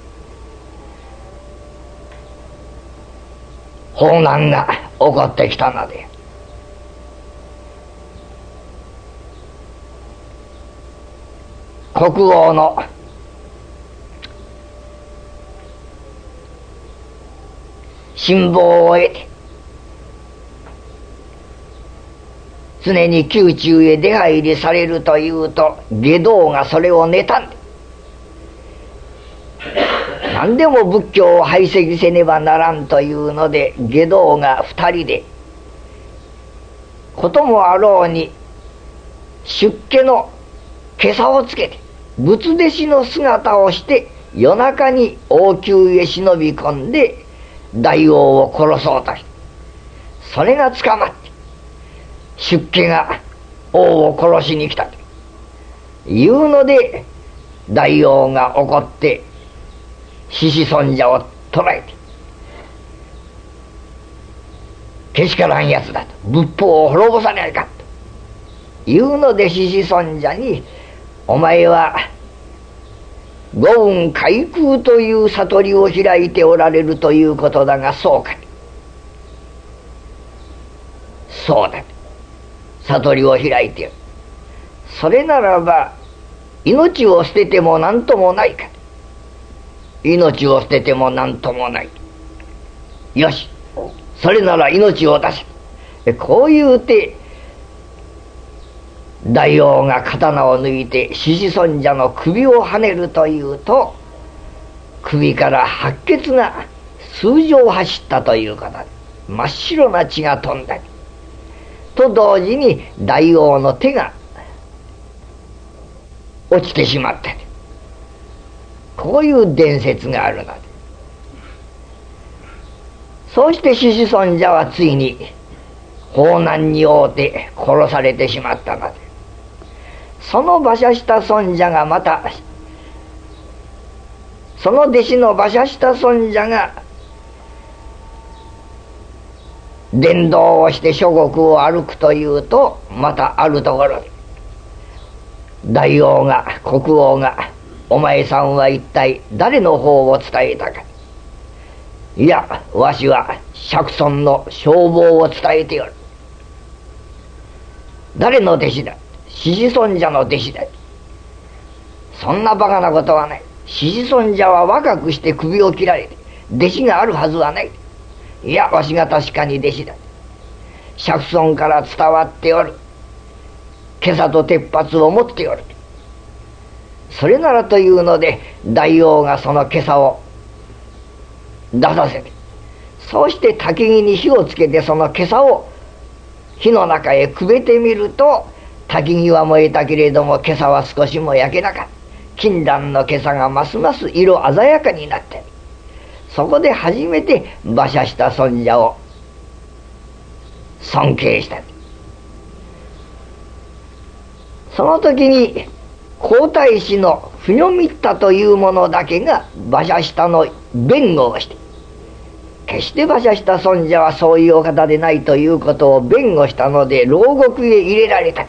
法難が起こってきたので、国王の辛抱を得て、常に宮中へ出入りされるというと、外道がそれを妬んで、何でも仏教を排斥せねばならんというので、外道が2人でこともあろうに出家の袈裟をつけて仏弟子の姿をして夜中に王宮へ忍び込んで大王を殺そうとして、それが捕まって出家が王を殺しに来たというので、大王が怒って獅子尊者を捕らえて、けしからんやつだと、仏法を滅ぼさないかというので、獅子尊者に、お前は五雲開空という悟りを開いておられるということだが、そうか。そうだ、悟りを開いている。それならば命を捨てても何ともないか。命を捨てても何ともない。よし、それなら命を出せ。こう言うて大王が刀を抜いて獅子尊者の首をはねるというと、首から白血が数丈走ったということで、真っ白な血が飛んだりと同時に大王の手が落ちてしまったり、こういう伝説があるので、そうして獅子尊者はついに法難に遭うて殺されてしまったので、その馬車下尊者がまた、その弟子の馬車下尊者が伝道をして諸国を歩くというと、またあるところで大王が、国王が、お前さんは一体誰の方を伝えたか。いや、わしは釈尊の消防を伝えておる。誰の弟子だ。獅子尊者の弟子だ。そんなバカなことはない。獅子尊者は若くして首を切られて弟子があるはずはない。 いやわしが確かに弟子だ。釈尊から伝わっておる袈裟と鉄髪を持っておる。それならというので大王がその袈裟を出させて、そうして焚き木に火をつけてその袈裟を火の中へくべてみると、焚き木は燃えたけれども袈裟は少しも焼けなかった。金蘭の袈裟がますます色鮮やかになって、そこで初めて馬車した尊者を尊敬した。その時に皇太子の不如密多というものだけが馬車下の弁護をして、決して馬車下尊者はそういうお方でないということを弁護したので牢獄へ入れられた。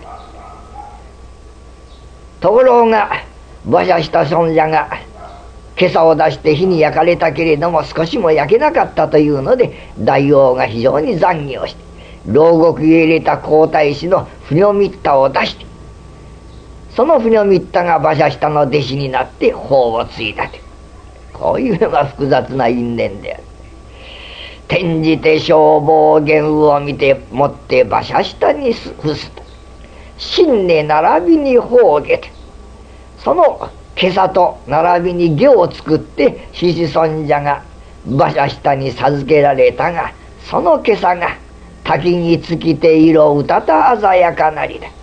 ところが馬車下尊者が袈裟を出して火に焼かれたけれども少しも焼けなかったというので、大王が非常に懺悔をして牢獄へ入れた皇太子の不如密多を出して、その不如密多が馬車下の弟子になって法を継いだと、こういうのが複雑な因縁である。転じて消防玄雨を見てもって馬車下に伏すと、真根並びに法を受けて、その袈裟と並びに下を作って獅子尊者が馬車下に授けられたが、その袈裟が滝に尽きて色うたた鮮やかなりだ。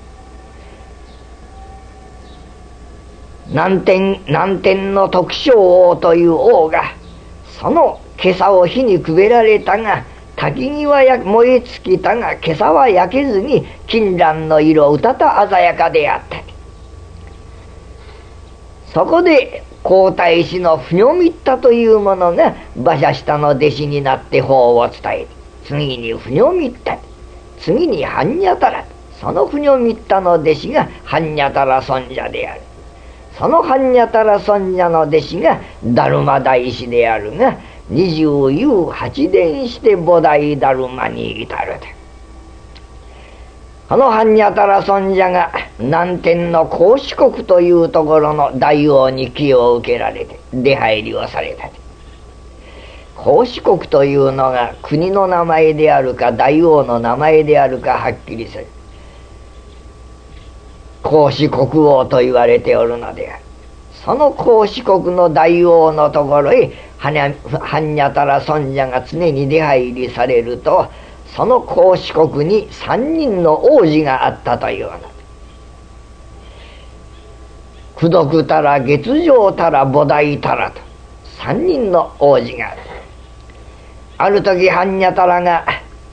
南天の徳正王という王がその袈裟を火にくべられたが、滝には燃え尽きたが袈裟は焼けずに金蘭の色うたた鮮やかであった。そこで皇太子の不如密多というものが馬車下の弟子になって法を伝え、次に不如密多、次に般若多羅、その不如密多の弟子が般若多羅尊者である。その般若多羅尊者の弟子が達磨大師であるが、20有8伝して菩提達磨に至る。この般若多羅尊者が南天の孔子国というところの大王に気を受けられて出入りをされた。孔子国というのが国の名前であるか大王の名前であるかはっきりする。孔子国王と言われておるのである。その孔子国の大王のところへ般若多羅尊者が常に出入りされると、その孔子国に3人の王子があったというのだ。功徳多羅、月上多羅、菩提多羅と3人の王子がある。ある時般若多羅が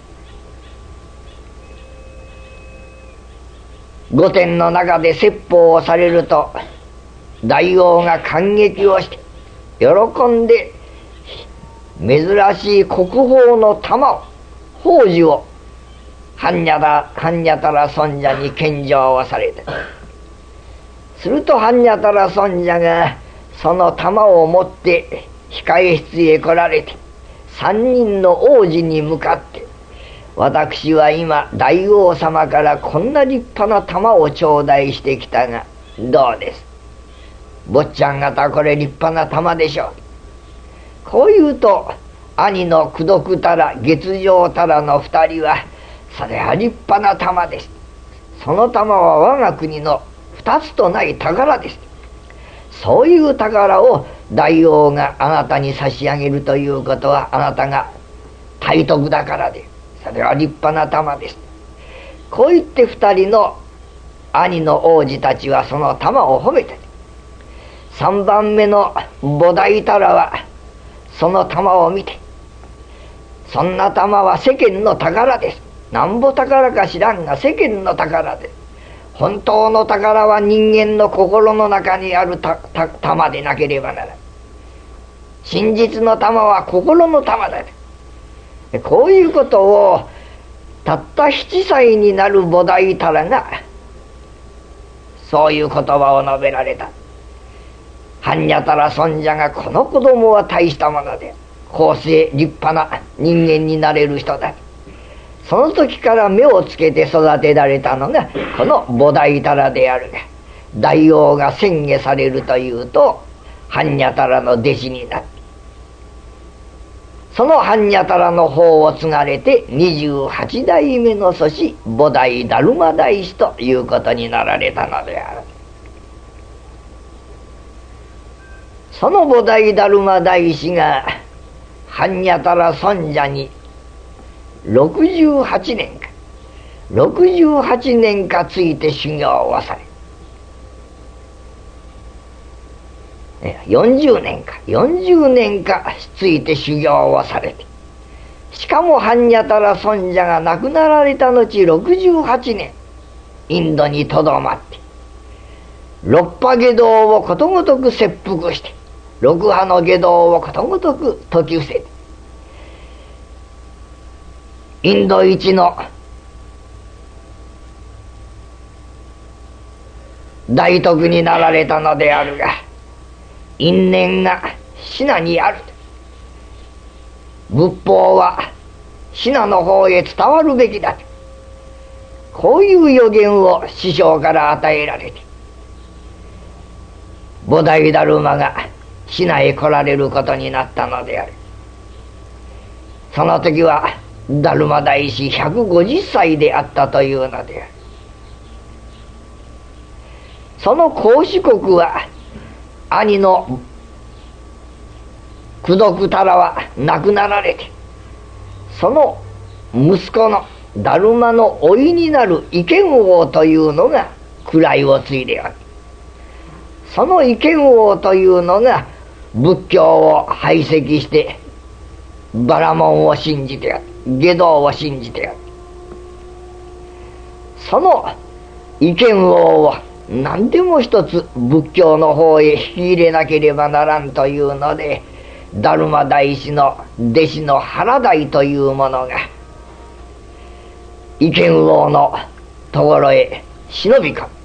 御殿の中で説法をされると、大王が感激をして喜んで珍しい国宝の玉を宝珠を般若多羅尊者に献上をされた。すると般若多羅尊者がその玉を持って控え室へ来られて、3人の王子に向かって、私は今大王様からこんな立派な玉を頂戴してきたがどうです、坊ちゃん方これ立派な玉でしょう。こう言うと兄の功徳多羅、月上多羅の2人は、それは立派な玉です、その玉は我が国の2つとない宝です、そういう宝を大王があなたに差し上げるということはあなたが大徳だからで、それは立派な玉です。こう言って2人の兄の王子たちはその玉を褒めて、3番目の菩提多羅はその玉を見て、そんな玉は世間の宝です、なんぼ宝か知らんが世間の宝です、本当の宝は人間の心の中にある玉でなければならない、真実の玉は心の玉だ。こういうことをたった7歳になる菩提多羅がそういう言葉を述べられた。般若多羅尊者がこの子供は大したもので公正立派な人間になれる人だ、その時から目をつけて育てられたのがこの菩提多羅であるが、大王が宣言されるというと般若多羅の弟子になって、 その般若たらの方を継がれて28代目の祖師菩提達磨大師ということになられたのである。その菩提達磨大師が般若たら尊者に68年かついて修行をされ、40年かついて修行をされて、しかも般若たら尊者が亡くなられた後68年インドにとどまって六波下道をことごとく切腹して、六波の下道をことごとく説き伏せて、インド一の大徳になられたのであるが、因縁がシナにある。仏法はシナの方へ伝わるべきだと、こういう予言を師匠から与えられて、菩提達磨がシナへ来られることになったのである。その時は達磨大師150歳であったというのである。その孔子国は兄の功徳たらは亡くなられて、その息子の達磨の甥になる意見王というのが位を継いである。その意見王というのが仏教を排斥してバラモンを信じてある、下道を信じてある。その意見王を何でも一つ仏教の方へ引き入れなければならんというので、達磨大師の弟子の原大という者が意見王のところへ忍び込む。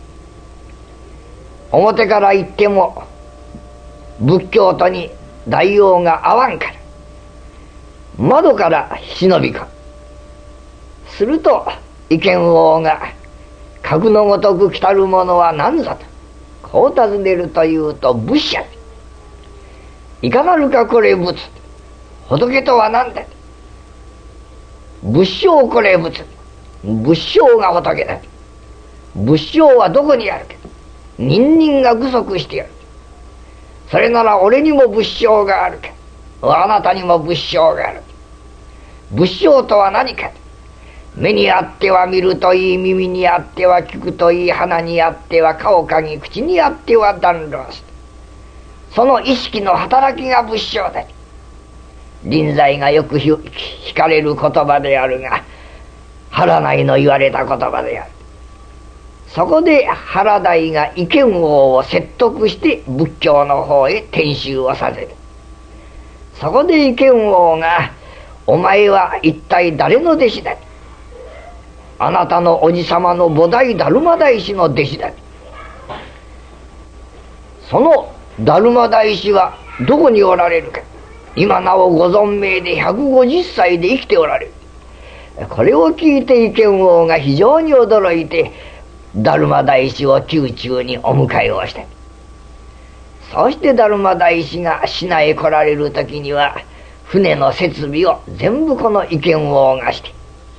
表から言っても仏教徒に大王が合わんから、窓から忍び込む。すると意見王が、格のごとく来たる者は何ぞとこう尋ねるというと、仏者いかなるかこれ仏、仏とは何だ、仏性これ仏、仏性が仏だ、仏性はどこにあるか、人間が具足してやる。それなら俺にも仏性があるか、あなたにも仏性がある。仏性とは何か、目にあっては見るといい、耳にあっては聞くといい、鼻にあっては顔かぎ、口にあっては断論する。その意識の働きが仏性だ。臨済がよく惹かれる言葉であるが、原内の言われた言葉である。そこで原大が意見王を説得して仏教の方へ転宗をさせる。そこで意見王が、お前は一体誰の弟子だ、あなたのおじさまの菩提達磨大師の弟子だ。その達磨大師はどこにおられるか。今なおご存命で150歳で生きておられる。これを聞いて意見王が非常に驚いて、達磨大師を宮中にお迎えをした。そして達磨大師が品へ来られる時には、船の設備を全部この意見王がして、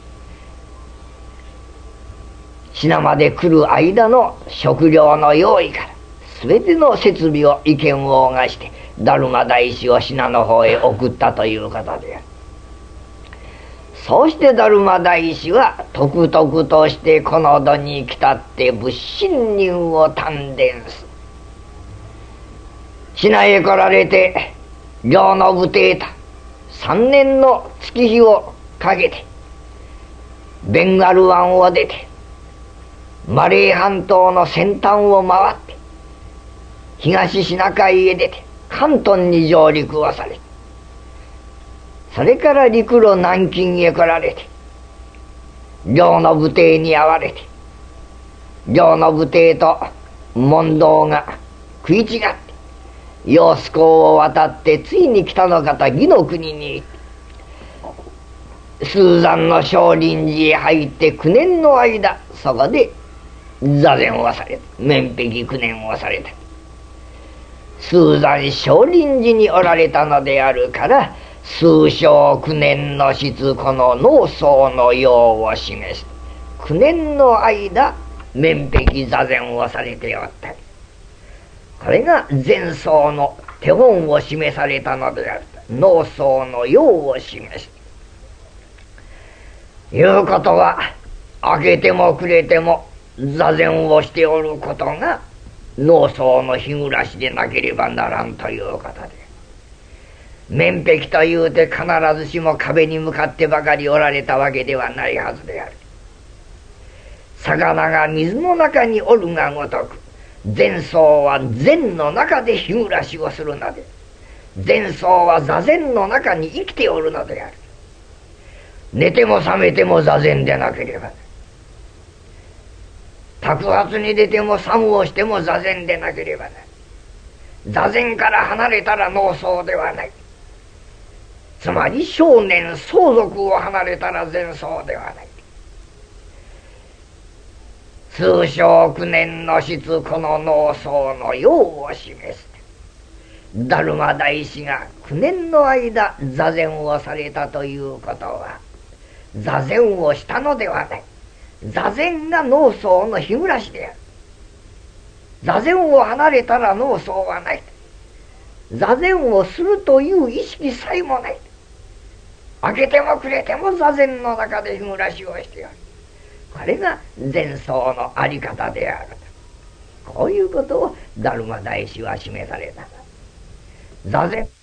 品まで来る間の食料の用意から全ての設備を意見王がして、達磨大師を品の方へ送ったということである。そうして達磨大師はとくとくとしてこの土に来たって仏心入を丹田す。品へ来られて両の武帝と3年の月日をかけてベンガル湾を出てマレー半島の先端を回って東シナ海へ出て広東に上陸をされ、それから陸路南京へ来られて両の武帝に会われて、両の武帝と問答が食い違って揚子江を渡ってついに北の方魏の国にスーザンの少林寺へ入って9年の間そこで座禅をされた。面壁9年をされた。スーザン少林寺におられたのであるから、 数少9年の質この農僧の用を示す。9年の間面壁座禅をされておったり、これが前僧の手本を示されたのである。農僧の用を示すいうことは、明けても暮れても座禅をしておることが農僧の日暮らしでなければならんということで、面壁というて必ずしも壁に向かってばかりおられたわけではないはずである。魚が水の中におるがごとく、前僧は禅の中で日暮らしをするので、前僧は座禅の中に生きておるのである。寝ても覚めても座禅でなければ、托発に出ても作務をしても座禅でなければな。座禅から離れたら農僧ではない。つまり少年相続を離れたら前僧ではない。数少9年の質この農僧の用を示す。達磨大師が9年の間座禅をされたということは、座禅をしたのではない。座禅が農僧の日暮らしである。座禅を離れたら農僧はない。座禅をするという意識さえもない。明けても暮れても座禅の中で日暮らしをしておる。これが前僧のあり方である。こういうことを達磨大師は示された。座禅